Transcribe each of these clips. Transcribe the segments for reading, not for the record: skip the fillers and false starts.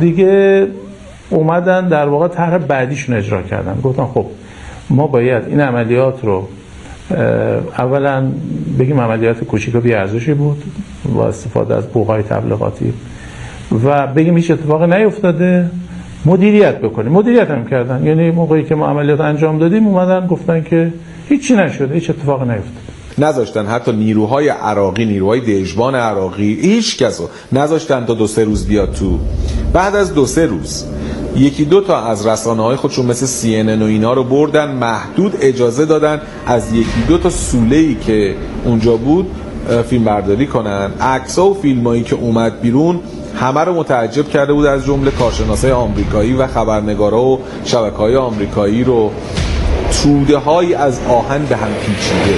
دیگه اومدن در واقع طرح بعدیشون اجرا کردن. گفتن خب ما باید این عملیات رو اولا بگیم عملیات کوچیک و بی‌ارزشی بود با استفاده از بوهای تبلیغاتی و بگیم هیچ اتفاقی نیفتاده، مدیریت بکنیم. مدیریت هم کردن، یعنی موقعی که ما عملیات انجام دادیم اومدن گفتن که هیچی نشده، هیچ اتفاقی نیفتاده. نذاشتن حتی نیروهای عراقی، نیروهای دژبان عراقی، هیچ کسو نذاشتن تا 2-3 روز بیاد تو. بعد از 2-3 روز یکی دو تا از رسانه‌های خودشون مثل CNN و اینا رو بردن، محدود اجازه دادن از یکی دو تا سوله‌ای که اونجا بود فیلم برداری کنن. عکس‌ها و فیلمایی که اومد بیرون همه رو متعجب کرده بود، از جمله کارشناسای آمریکایی و خبرنگارا و شبکه‌های آمریکایی رو توده‌هایی از آهن به هم پیچیده.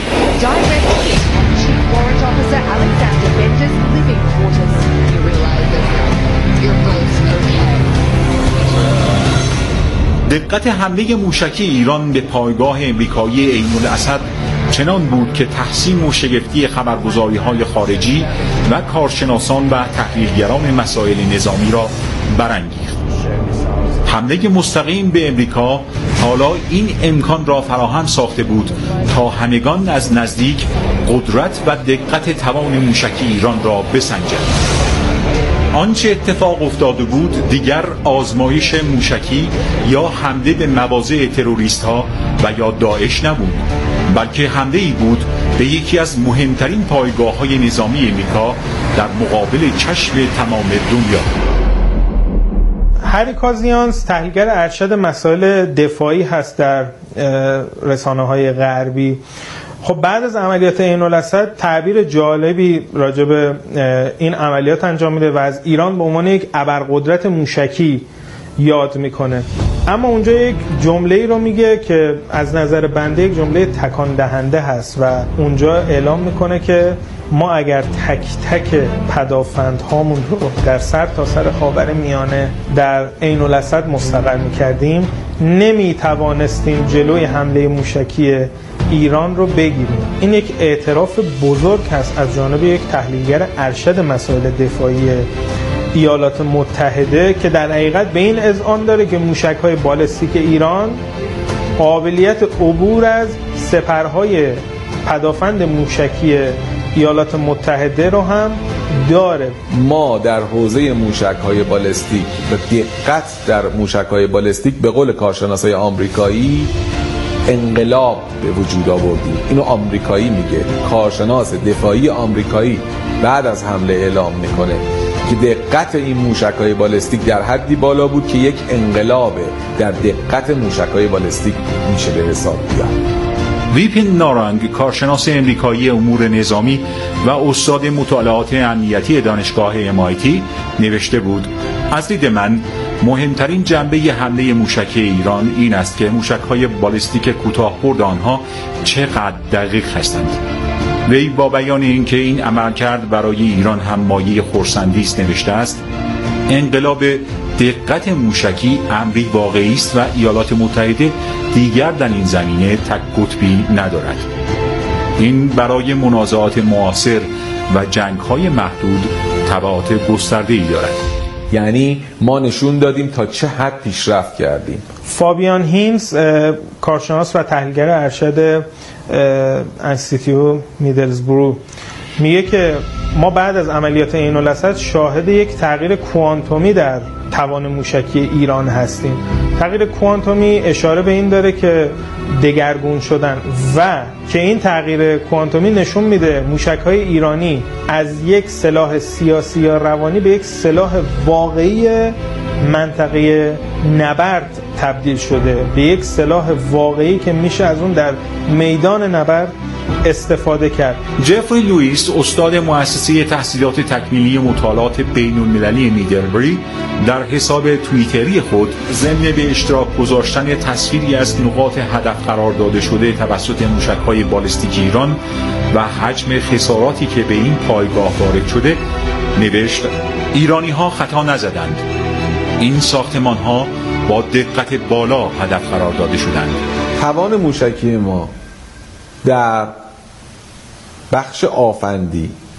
دقت حمله موشکی ایران به پایگاه امریکایی عین الاسد چنان بود که تحسین و شگفتی خبرگزاری‌های خارجی و کارشناسان و تحلیلگران مسائل نظامی را برانگیخت. حمله مستقیم به امریکا حالا این امکان را فراهم ساخته بود تا همگان از نزدیک قدرت و دقت توان موشکی ایران را بسنجند. آنچه اتفاق افتاده بود دیگر آزمایش موشکی یا حمله به مواضع تروریست ها و یا داعش نبود، بلکه حمله ای بود به یکی از مهمترین پایگاه های نظامی امریکا در مقابل چشم تمام دنیا. هری کازیانس تحلیلگر ارشد مسائل دفاعی هست در رسانه‌های غربی. خب بعد از عملیات عین الاسد تعبیر جالبی راجع به این عملیات انجام میده و از ایران به عنوان یک ابرقدرت موشکی یاد میکنه، اما اونجا یک جمله‌ای رو میگه که از نظر بنده یک جمله تکان دهنده هست و اونجا اعلام میکنه که ما اگر تک تک پدافندهامون رو در سر تا سر خاورمیانه در عین الاسد مستقر میکردیم نمیتوانستیم جلوی حمله موشکی ایران رو بگیریم. این یک اعتراف بزرگ هست از جانب یک تحلیلگر ارشد مسائل دفاعی ایالات متحده که در حقیقت به این اذعان داره که موشک‌های بالستیک ایران قابلیت عبور از سپرهای پدافند موشکی ایالات متحده رو هم داره. ما در حوزه موشک‌های بالستیک و دقت در موشک‌های بالستیک به قول کارشناسای آمریکایی انقلاب به وجود آوردیم. اینو آمریکایی میگه، کارشناس دفاعی آمریکایی بعد از حمله اعلام میکنه که دقت این موشک‌های بالستیک در حدی بالا بود که یک انقلاب در دقت موشک‌های بالستیک میشه به حساب بیاد. ویپین نارنگ، کارشناس امریکایی امور نظامی و استاد مطالعات امنیتی دانشگاه MIT نوشته بود: از دید من مهمترین جنبه حمله موشکی ایران این است که موشک‌های بالستیک کوتاه‌برد آنها چقدر دقیق هستند. وی با بیان اینکه این عملکرد برای ایران هم مایه خرسندی است نوشته است: انقلاب دقت موشکی امری واقعی است و ایالات متحده دیگر در این زمینه تک قطبی ندارد. این برای منازعات معاصر و جنگ‌های محدود تبعات گسترده‌ای دارد. یعنی ما نشون دادیم تا چه حد پیشرفت کردیم. فابیان هینز، کارشناس و تحلیلگر ارشد انستیتیو میدلزبرو، میگه که ما بعد از عملیات عین الاسد شاهد یک تغییر کوانتومی در توان موشکی ایران هستیم. تغییر کوانتومی اشاره به این داره که دگرگون شدن و که این تغییر کوانتومی نشون میده موشک‌های ایرانی از یک سلاح سیاسی یا روانی به یک سلاح واقعی منطقه نبرد تبدیل شده، به یک سلاح واقعی که میشه از اون در میدان نبرد استفاده کرد. جفری لوئیس، استاد مؤسسه تحصیلات تکمیلی مطالعات بین‌المللی میدلبری، در حساب توییتری خود ضمن به اشتراک گذاشتن تصویری از نقاط هدف قرار داده شده توسط موشک‌های بالستیک ایران و حجم خساراتی که به این پایگاه وارد شده نوشت: ایرانی‌ها خطا نزدند. این ساختمان‌ها با دقت بالا هدف قرار داده شدند. توان موشکی ما در بخش آفندی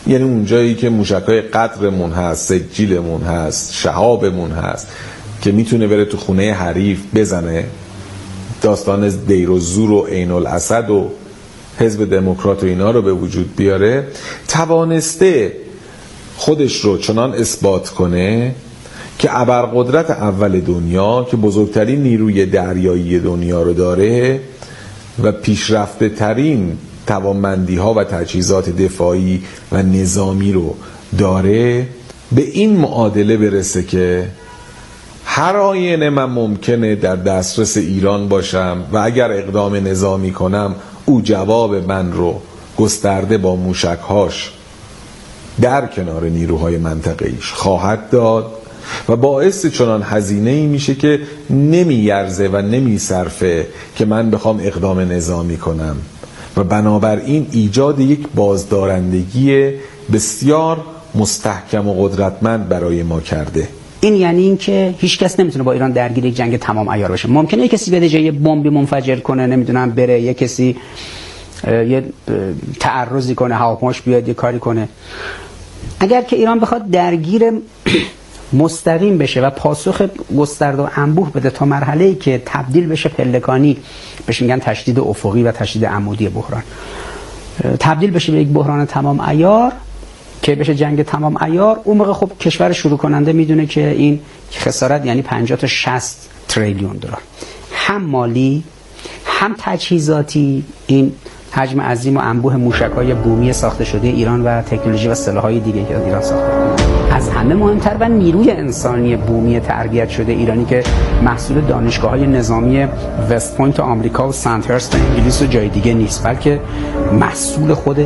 یعنی اون جایی که موشک‌های قطرمون هست، سجیلمون هست، شهابمون هست که میتونه بره تو خونه حریف بزنه، داستان دیر و زور و عین الاسد و حزب دموکرات و اینا رو به وجود بیاره، توانسته خودش رو چنان اثبات کنه که ابرقدرت اول دنیا که بزرگترین نیروی دریایی دنیا رو داره و پیشرفته ترین توانمندی ها و تجهیزات دفاعی و نظامی رو داره، به این معادله برسه که هر آینه من ممکنه در دسترس ایران باشم و اگر اقدام نظامی کنم او جواب من رو گسترده با موشک‌هاش در کنار نیروهای منطقه‌ایش خواهد داد و باعث چنان هزینه‌ای میشه که نمیارزه و نمیصرفه که من بخوام اقدام نظامی کنم و بنابراین ایجاد یک بازدارندگی بسیار مستحکم و قدرتمند برای ما کرده. این یعنی این که هیچ کس نمیتونه با ایران درگیر یک جنگ تمام عیار بشه. ممکنه یک کسی بده جای بمبی منفجر کنه، نمیدونم بره یک کسی یه تعرضی کنه، هواپیماش بیاد یه کاری کنه. اگر که ایران بخواد درگیر مستقیم بشه و پاسخ گسترده و انبوه بده تا مرحله‌ای که تبدیل بشه پلکانی، بهش میگن تشدید افقی و تشدید عمودی بحران، تبدیل بشه به یک بحران تمام عیار که بشه جنگ تمام عیار، اون موقع خب کشور شروع کننده میدونه که این خسارت یعنی 50 تا 60 تریلیون دلار، هم مالی هم تجهیزاتی. این حجم عظیم و انبوه موشک‌های بومی ساخته شده ایران و تکنولوژی و سلاح‌های دیگه که ایران ساخته، از همه مهمتر و نیروی انسانی بومی تربیت شده ایرانی که محصول دانشگاه‌های نظامی وست پوینت آمریکا و سنت هرست انگلیس و جای دیگه نیست، بلکه محصول خود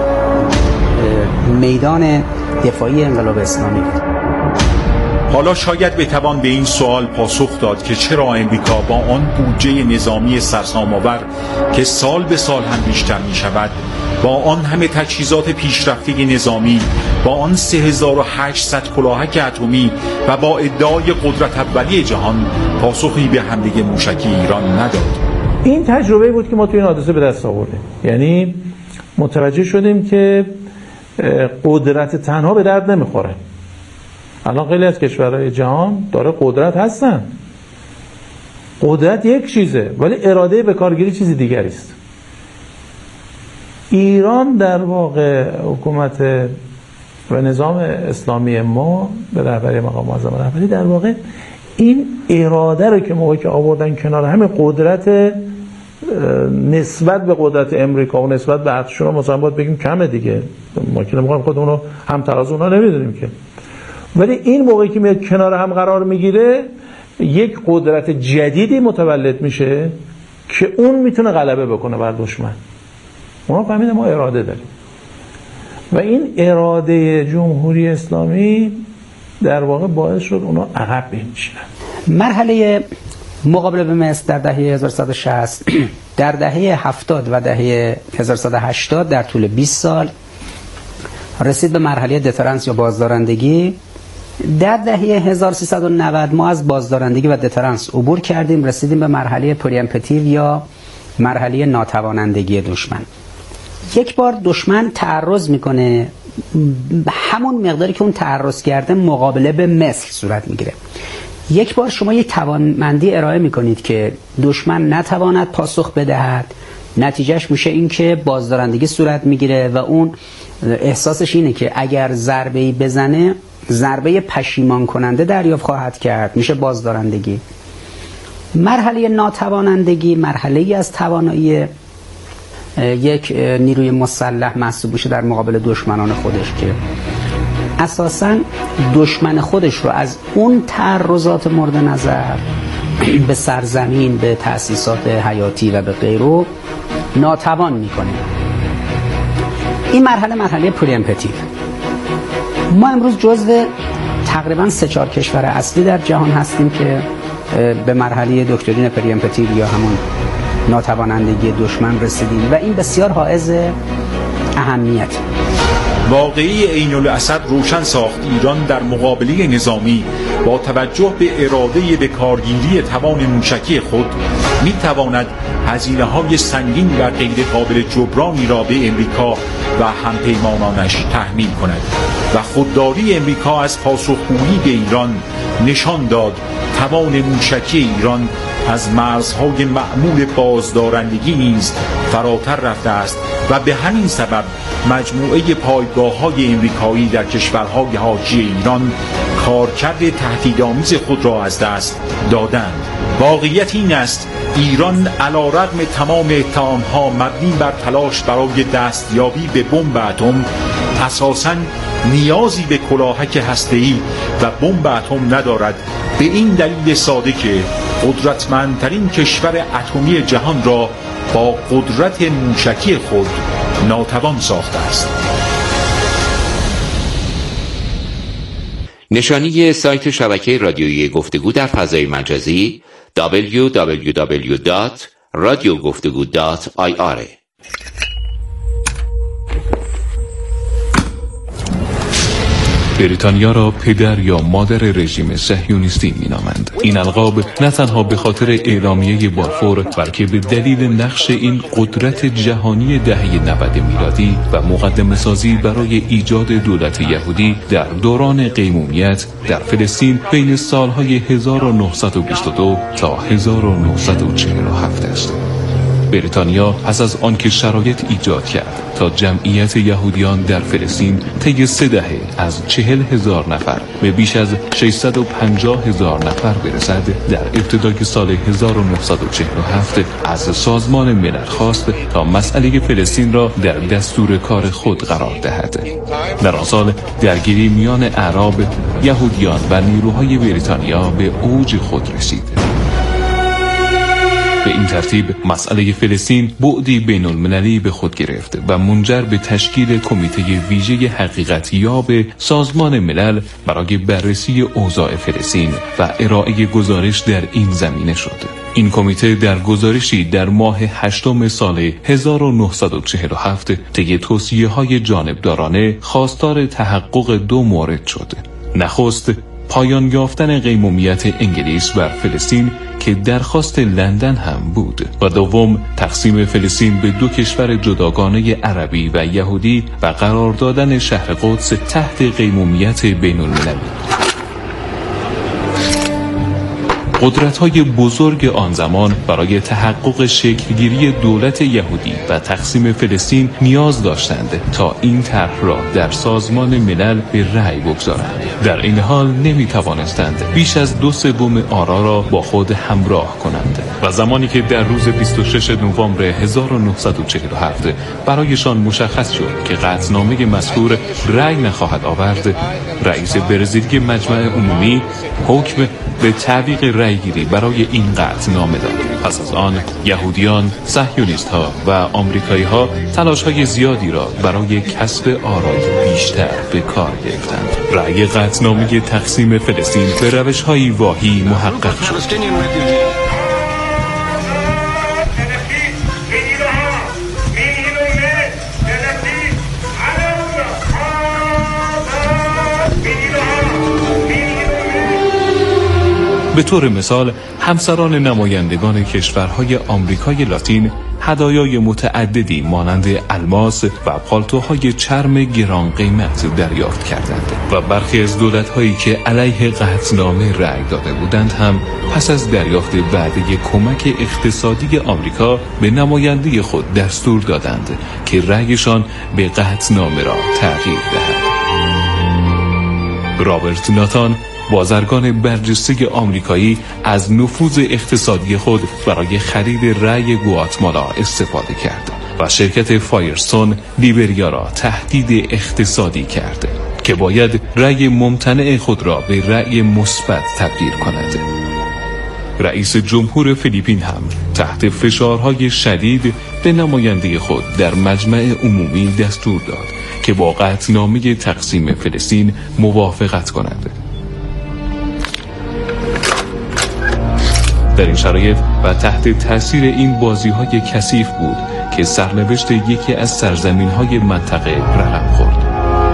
میدان دفاعی انقلاب اسلامی بود. حالا شاید بتوان به این سوال پاسخ داد که چرا آمریکا با آن بودجه نظامی سرسام‌آور که سال به سال هم بیشتر می شود، با آن همه تجهیزات پیشرفته نظامی، با آن 3800 کلاهک اتمی و با ادعای قدرت اولیه جهان پاسخی به حمله موشکی ایران نداد. این تجربه بود که ما توی این حادثه به دست آوردیم. یعنی متوجه شدیم که قدرت تنها به درد نمیخوره. الان خیلی از کشورهای جهان داره قدرت هستن، قدرت یک چیزه ولی اراده به کارگیری چیزی دیگری است. ایران در واقع حکومت و نظام اسلامی ما به رهبری مقام معظم رهبری در واقع این اراده رو که موقعی که آوردن کنار همین قدرت نسبت به قدرت امریکا و نسبت به ارتششون مثلا باید بگیم کمه دیگه، ما که نمی‌خوایم خودمون رو هم تراز اونها نمیدونیم که، ولی این موقعی که میاد کنار هم قرار میگیره یک قدرت جدیدی متولد میشه که اون میتونه غلبه بکنه بر دشمن. اونا فهمیدن ما اراده داریم و این اراده جمهوری اسلامی در واقع باعث شد اونا عقب بنشینن. مرحله مقابله به مصر در دهه 1160 در دهه 70 و دهه 1180 در طول 20 سال رسید به مرحله دترنس یا بازدارندگی. در دهه 1390 ما از بازدارندگی و دترنس عبور کردیم، رسیدیم به مرحله پریمپتیو یا مرحله ناتوانندگی دشمن. یک بار دشمن تعرض میکنه، همون مقداری که اون تعرض کرده مقابله به مصر صورت میگیره. یک بار شما یک توانمندی ارائه میکنید که دشمن نتواند پاسخ بدهد، نتیجهش میشه این که بازدارندگی صورت میگیره و اون احساسش اینه که اگر ضربه‌ای بزنه ضربه پشیمان کننده دریافت خواهد کرد، میشه بازدارندگی. مرحله ناتوانندگی مرحله‌ای از توانایی یک نیروی مسلح محسوب میشه در مقابل دشمنان خودش که اساساً دشمن خودش رو از اون تعرضات مورد نظر به سرزمین، به تأسیسات حیاتی و به غیره ناتوان میکنه. این مرحله پریمپتیو. ما امروز جزو تقریباً 3-4 کشور اصلی در جهان هستیم که به مرحله دکترین پریمپتیو یا همون ناتوانندگی دشمن رسیدیم و این بسیار حائز اهمیت. واقعی عین الاسد روشن ساخت ایران در مقابله نظامی با توجه به اراده به کارگیری توان موشکی خود میتواند هزینه‌های سنگین و غیر قابل جبرانی را به امریکا و همپیمانانش تحمیل کند و خودداری امریکا از پاسخگویی به ایران نشان داد توان موشکی ایران از مرزهای معمول بازدارندگی نیز فراتر رفته است و به همین سبب مجموعه پایگاه‌های امریکایی در کشورهای حاشیه ایران کارکرد تهدیدآمیز خود را از دست دادند. واقعیت این است ایران علیرغم تمام اتهام‌ها مبنی بر تلاش برای دستیابی به بمب اتم اساساً نیازی به کلاهک هسته‌ای و بمب اتم ندارد، به این دلیل ساده که قدرتمندترین کشور اتمی جهان را با قدرت موشکی خود ناتوان ساخته است. نشانی سایت شبکه رادیویی گفتگو در فضای مجازی www.radiogoftegu.ir. بریتانیا را پدر یا مادر رژیم صهیونیستی می‌نامند. این القاب نه تنها به خاطر اعلامیه بلفور بلکه به دلیل نقش این قدرت جهانی دهه 90 میلادی و مقدمه‌سازی برای ایجاد دولت یهودی در دوران قیمومیت در فلسطین بین سالهای 1922 تا 1947 است. بریتانیا پس از آنکه شرایط ایجاد کرد تا جمعیت یهودیان در فلسطین طی 3 دهه از 40,000 نفر به بیش از 650,000 نفر برسد، در ابتدای سال 1947 از سازمان ملل خواست تا مسئله فلسطین را در دستور کار خود قرار دهد. در آن سال درگیری میان اعراب، یهودیان و نیروهای بریتانیا به اوج خود رسید. به این ترتیب مسئله فلسطین بعدی بین المللی به خود گرفت و منجر به تشکیل کمیته ویژه حقیقتیاب سازمان ملل برای بررسی اوضاع فلسطین و ارائه گزارش در این زمینه شد. این کمیته در گزارشی در ماه 8 سال 1947 طی توصیه‌های جانبدارانه خواستار تحقق 2 مورد شد. نخست، پایان یافتن قیمومیت انگلیس بر فلسطین که درخواست لندن هم بود، و دوم، تقسیم فلسطین به 2 کشور جداگانه عربی و یهودی و قرار دادن شهر قدس تحت قیمومیت بین المللی. قدرت‌های بزرگ آن زمان برای تحقق شکلگیری دولت یهودی و تقسیم فلسطین نیاز داشتند تا این طرح را در سازمان ملل به رأی بگذارند. در این حال نمی‌توانستند بیش از 2/3 آرا را با خود همراه کنند و زمانی که در روز 26 نوامبر 1947 برایشان مشخص شد که قطعنامه مذکور رأی نخواهد آورد، رئیس برزیلی مجمع عمومی حکم به تعویق رأیگیری برای این قطعنامه داد. پس از آن یهودیان، صهیونیست‌ها و آمریکایی‌ها تلاش‌های زیادی را برای کسب آرای بیشتر به کار گرفتند. رأی قطعنامه تقسیم فلسطین به روش‌های واهی محقق شد. به طور مثال، همسران نمایندگان کشورهای آمریکای لاتین هدایای متعددی مانند الماس و پالتوهای چرم گران قیمت دریافت کردند و برخی از دولت‌هایی که علیه قطعنامه رأی داده بودند هم پس از دریافت وعده کمک اقتصادی آمریکا به نماینده خود دستور دادند که رأیشان به قطعنامه را تغییر دهد. رابرت ناتان، بازرگان برجسته آمریکایی، از نفوذ اقتصادی خود برای خرید رأی گواتمالا استفاده کرد و شرکت فایرستون لیبریا را تهدید اقتصادی کرد که باید رأی ممتنع خود را به رأی مثبت تبدیل کند. رئیس جمهور فیلیپین هم تحت فشارهای شدید به نماینده خود در مجمع عمومی دستور داد که با قطعنامه تقسیم فلسطین موافقت کند. در این شرایط و تحت تاثیر این بازی‌های کثیف بود که سرنوشت یکی از سرزمین‌های منطقه رقم خورد.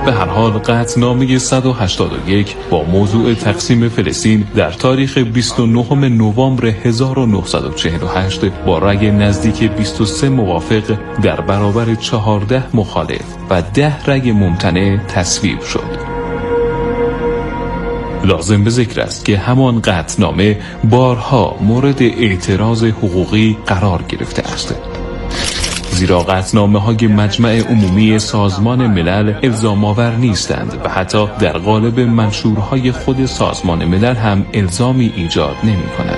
به هر حال قطعنامه 181 با موضوع تقسیم فلسطین در تاریخ 29 نوامبر 1948 با رأی نزدیک 23 موافق در برابر 14 مخالف و 10 رأی ممتنع تصویب شد. لازم به ذکر است که همان قطعنامه بارها مورد اعتراض حقوقی قرار گرفته است، زیرا قطعنامه‌های مجمع عمومی سازمان ملل الزام آور نیستند و حتی در قالب منشورهای خود سازمان ملل هم الزامی ایجاد نمی‌کنند.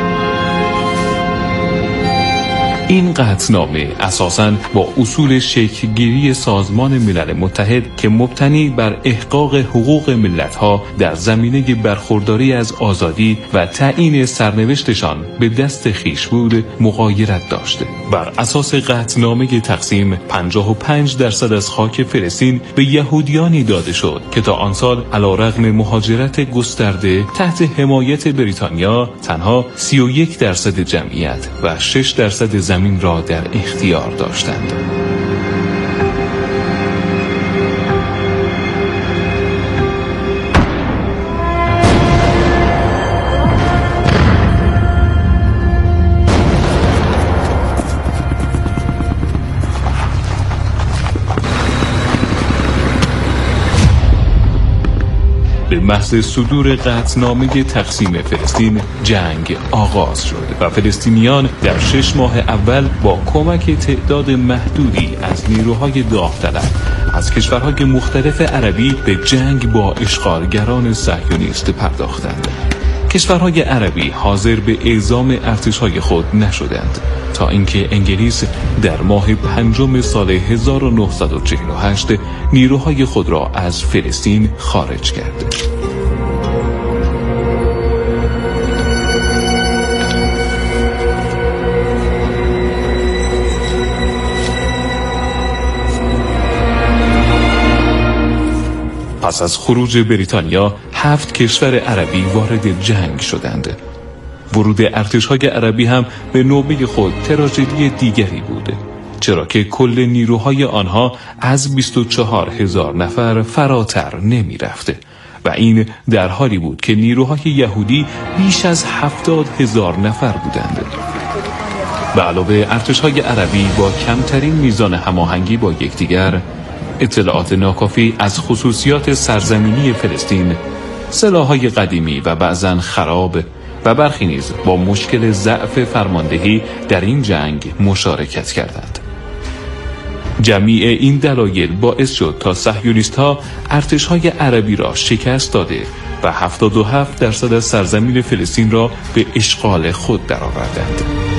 این قطعنامه اساساً با اصول شکل‌گیری سازمان ملل متحد که مبتنی بر احقاق حقوق ملت‌ها در زمینه برخورداری از آزادی و تعیین سرنوشتشان به دست خویش بود مغایرت داشته. بر اساس قطعنامه تقسیم 55% از خاک فلسطین به یهودیانی داده شد که تا آن سال علیرغم مهاجرت گسترده تحت حمایت بریتانیا تنها 31% جمعیت و 6% زمین را در اختیار داشتند. به محض صدور قطعنامه تقسیم فلسطین جنگ آغاز شد و فلسطینیان در 6 ماه اول با کمک تعداد محدودی از نیروهای داوطلب از کشورهای مختلف عربی به جنگ با اشغالگران صهیونیست پرداختند. کشورهای عربی حاضر به اعزام ارتش‌های خود نشدند تا اینکه انگلیس در ماه 5 سال 1948 نیروهای خود را از فلسطین خارج کرد. پس از خروج بریتانیا 7 کشور عربی وارد جنگ شدند. ورود ارتش‌های عربی هم به نوبه خود تراژدی دیگری بود، چرا که کل نیروهای آنها از 24,000 نفر فراتر نمی رفته و این در حالی بود که نیروهای یهودی بیش از 70,000 نفر بودند. به علاوه ارتش‌های عربی با کمترین میزان هماهنگی با یکدیگر، اطلاعات ناکافی از خصوصیات سرزمینی فلسطین، سلاح‌های قدیمی و بعضاً خراب و برخی نیز با مشکل ضعف فرماندهی در این جنگ مشارکت کردند. جمیع این دلایل باعث شد تا صهیونیست‌ها ارتش‌های عربی را شکست داده و 77% از سرزمین فلسطین را به اشغال خود درآوردند.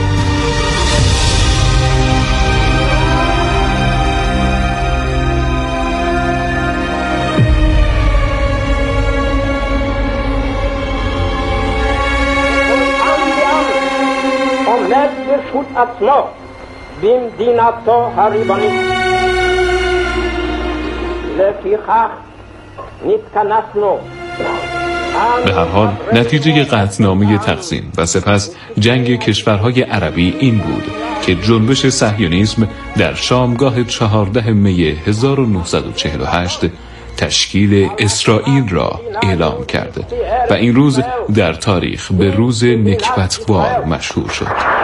به هر حال نتیجه قطعنامه تقسیم و سپس جنگ کشورهای عربی این بود که جنبش صهیونیسم در شامگاه 14 می 1948 تشکیل اسرائیل را اعلام کرد و این روز در تاریخ به روز نکبتبار مشهور شد.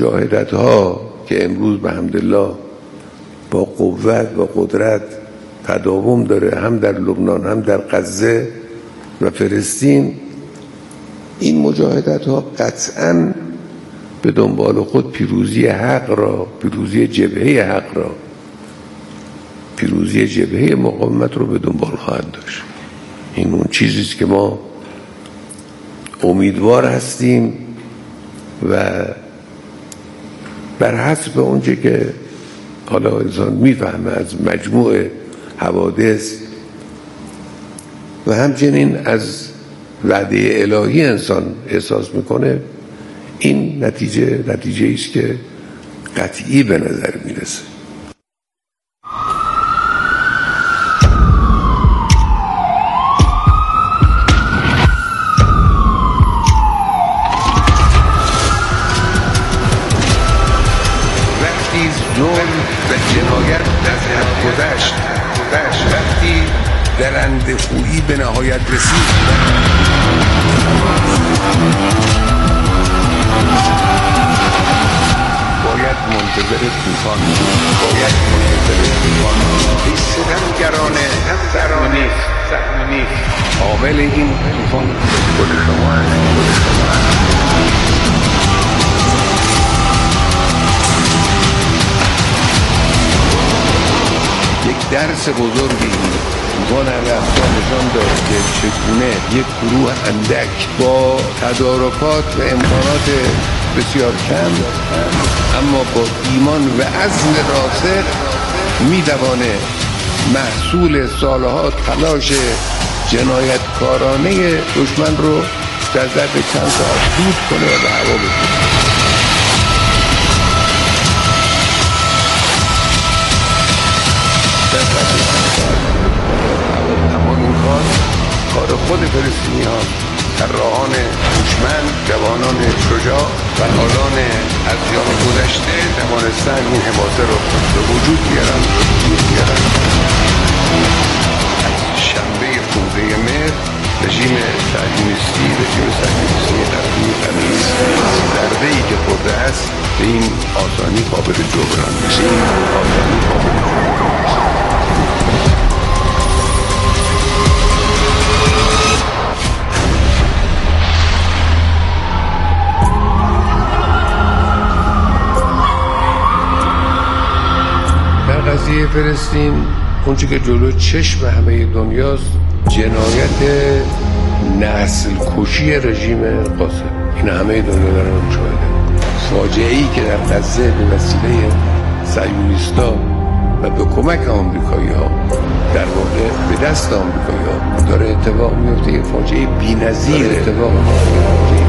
مجاهدت ها که امروز به حمدالله با قوت و قدرت تداوم داره، هم در لبنان هم در غزه و فلسطین، این مجاهدت ها قطعاً به دنبال خود پیروزی حق را، پیروزی جبهه حق را، پیروزی جبهه مقاومت رو به دنبال خواهد داشت. این اون چیزیست که ما امیدوار هستیم و بر حسب اونچه که حالا انسان میفهمه از مجموع حوادث و همچنین از وعده الهی انسان احساس میکنه، این نتیجه است که قطعی به نظر میرسه. وقتی ظلم و جنایت از حد گذشت، وقتی درنده‌خویی به نهایت رسید، باید منتظر طوفان این ستمگرانه نیست. عامل این طوفان خود شما یک درس بزرگی طوفان الاقصی نشان داد که چگونه یک گروه اندک با تدارکات و امکانات بسیار کم اما با ایمان و عزم راسخ می‌توانه محصول سالها تلاش جنایتکارانه دشمن رو در ظرف چند ساعت دود کنه و به هوا ببره. اما این کار خود فلسطینی‌ها، طراحان هوشمند، جوانان شجاع و حالان از جان گذشته توانستند این حماسه را به وجود بیارن. از شنبه 15 مهر رژیم صهیونیستی غربی غلیظ ضربه‌ای که خورده است به این آسانی قابل جبران نیست. قضیه فلسطین اونچه که جلو چشم همه دنیاست جنایت نسل کشی رژیم قاسم. این همه دنیا دارن مشاهده. فاجعه‌ای که در غزه به وسیله صهیونیست‌ها و به کمک آمریکایی‌ها در واقع به دست آمریکایی‌ها داره اتفاق میفته، یک فاجعه بی‌نظیر اتفاق میفته.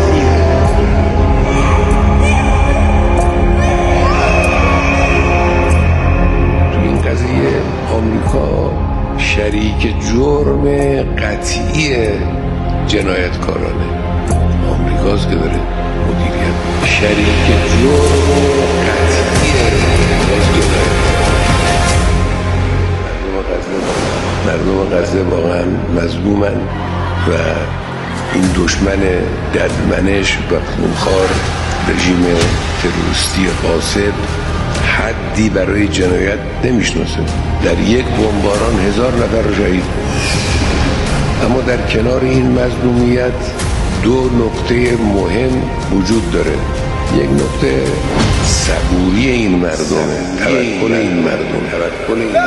آمریکا شریک جرم قطعی جنایتکارانه. آمریکاست که داره مدیریت شریک جرم قطعی جنایتکارانه. مردم غزه واقعا مظلومن و این دشمن ددمنش و خونخوار رژیم تروریستی قاسد حدی برای جنایت نمیشناسه. در یک بمباران 1000 نفر شهید. اما در کنار این مظلومیت دو نکته مهم وجود داره. یک نکته صبوری این مردم، توکل این مردم.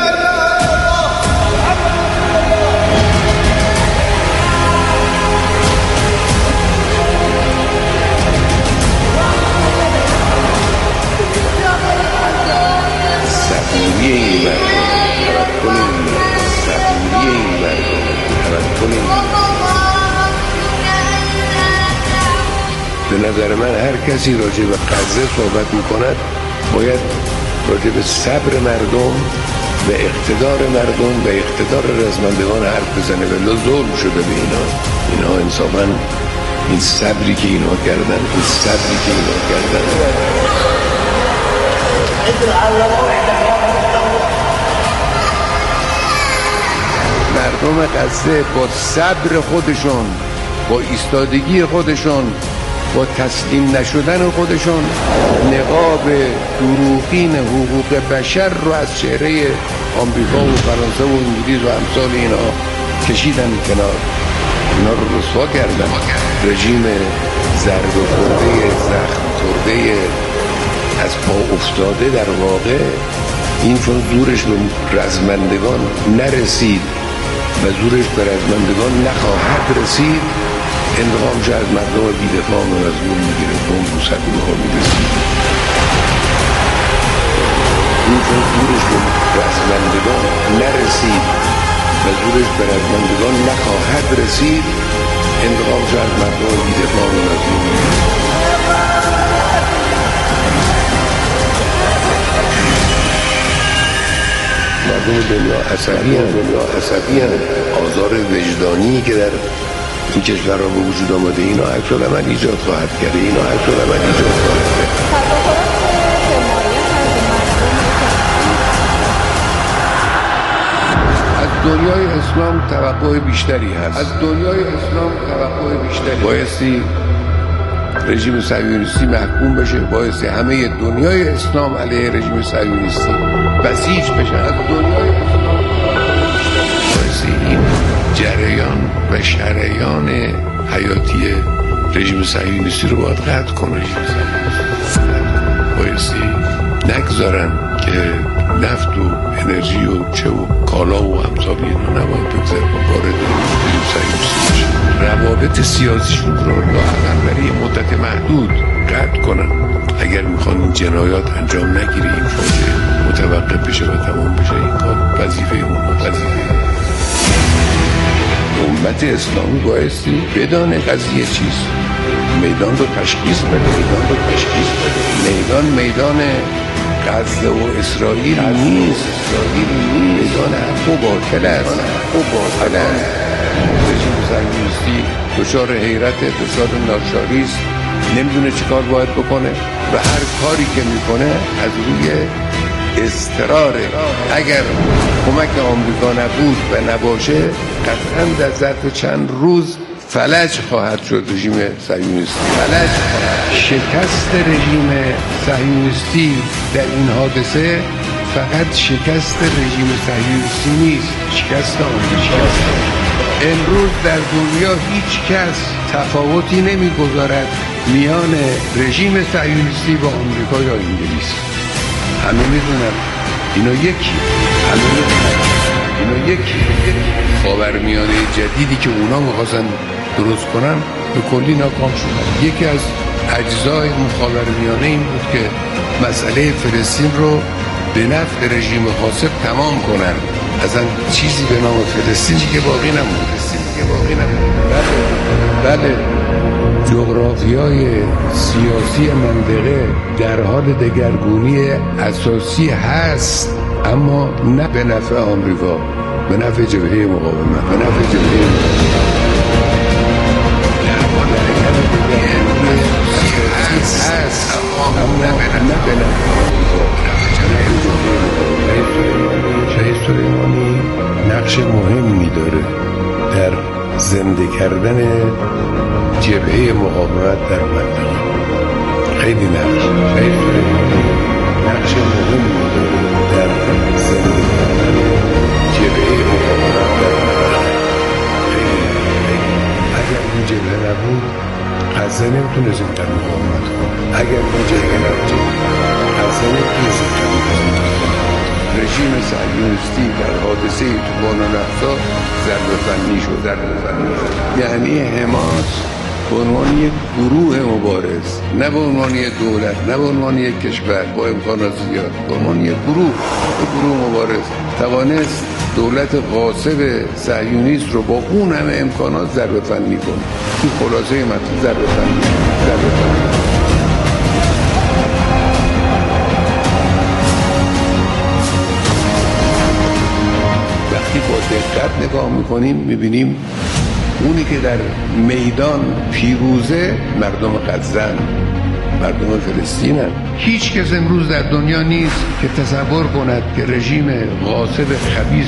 به نظر من هر کسی راجع به غزه صحبت میکند باید راجع به صبر مردم و اقتدار مردم و اقتدار رزمندگان حرف بزنه. ولی ظلم شده به اینا انصافا این صبری که اینا کردن مردم غزه با صبر خودشون، با ایستادگی خودشون با تسلیم نشدن خودشون نقاب دروغین حقوق بشر رو از چهره آمریکا و فرانسه و انگلیس و امثال اینا کشیدن کنار، اینا رو رسوا کردن. رژیم ضرب خورده، زخم خورده، از پا افتاده در واقع، این چون زورش به رزمندگان نرسید و زورش به رزمندگان نخواهد رسید، انتقامش از مردم بی‌دفاع و مظلوم میگیره، اون رو سطح ها میرسید. این چون زورش به رزمندگان نرسید و زورش به رزمندگان نخواهد رسید، انتقامش از مردم بی‌دفاع و مظلوم میگیره. مردم دنیا عصبی هستند. آزار وجدانی که در این کشور را به وجود آمده، اینا عکس‌العمل ایجاد خواهد کرد. از دنیای اسلام توقع بیشتری هست. بایستی رژیم صهیونیستی محکوم بشه، بایستی همه دنیای اسلام علیه رژیم صهیونیستی بسیج بشه. از دنیای اسلام بایستی این جریان و شریان حیاتی رژیم صهیونیستی رو باید قطع کنه. بایستی نگذارن که نفت و انرژی و چه و کالا و امثال اینا نباید بگذار وارد رژیم صهیونیستی بشه. روابط سیاسیشون رو لااقل برای مدت محدود قطع کنن اگر میخوان این جنایات انجام نگیره، این فاجعه متوقف بشه و تمام بشه. این کار وظیفه امت اسلامی بایستی بدانه قضیه چیست، میدان رو تشخیص بده. میدان غزه و اسرائیل نیست، میدان حق و باطل است. رژیم صهیونیستی دچار حیرت، دچار ناچاری است، نمیدونه چی کار باید بکنه و هر کاری که میکنه از روی اضطراره. اگر کمک آمریکا نبود و نباشه، قطعا در ظرف چند روز فلج خواهد شد رژیم صهیونیستی. شکست رژیم صهیونیستی در این حادثه فقط شکست رژیم صهیونیستی نیست، شکست آمریکا. امروز در دنیا هیچ کس تفاوتی نمیگذارد میان رژیم صهیونیستی با آمریکا یا انگلیس. همه میدونن اینا یکی. خاورمیانه جدیدی که اونا میخواستن درست کنن به کلی ناکام شدن. یکی از اجزای خاورمیانه این بود که مسئله فلسطین رو به نفع رژیم غاصب تمام کنن، اصلا چیزی به نام فلسطینی که باقی نمود. بله، جغرافیای سیاسی منطقه در حال دگرگونی اساسی هست، اما نه به نفع آمریکا، به نفع جبهه مقاومت. شهید سلیمانی نقش مهمی داره در زنده کردن جبهه مقاومت در منطقه. خیلی نقش مهمی داره در زنده کردن جبهه مقاومت در منطقه. اگر این جبهه نبود غزه نمیتونه زنده مقاومت کنه. رژیم صهیونیستی در حادثه طوفان الاقصی ضربه فنی شد. یعنی حماس به عنوان یک گروه مبارز، نه به عنوان یک دولت، نه به عنوان یک کشور با امکانات زیاد، به عنوان یک گروه مبارز توانست دولت غاصب صهیونیست رو با اون همه امکانات ضربه فنی کنه. این خلاصه مطلب ضربه فنی. وقتی با دقت نگاه میکنیم میبینیم اونی که در میدان پیروزه مردم غزه، مردم فلسطین. هیچ کس امروز در دنیا نیست که تصور کند که رژیم غاصب خبیث